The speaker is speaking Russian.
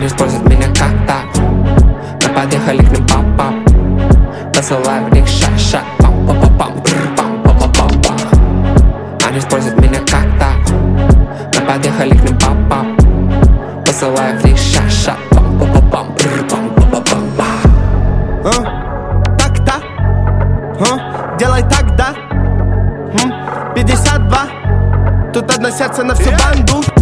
Они используют меня как так. Мы подъехали к ним пап-пап. Посылаю в них ша-ша. Пам-па-па-пам, пам-па-па-пам-пам. Они используют меня как так. Мы подъехали к ним пап-пап. Посылаю в них ша-ша. Пам-па-па-пам, пам-па-па-пам-пам. Так-то, делай так, да. 52. Тут одно сердце на всю банду.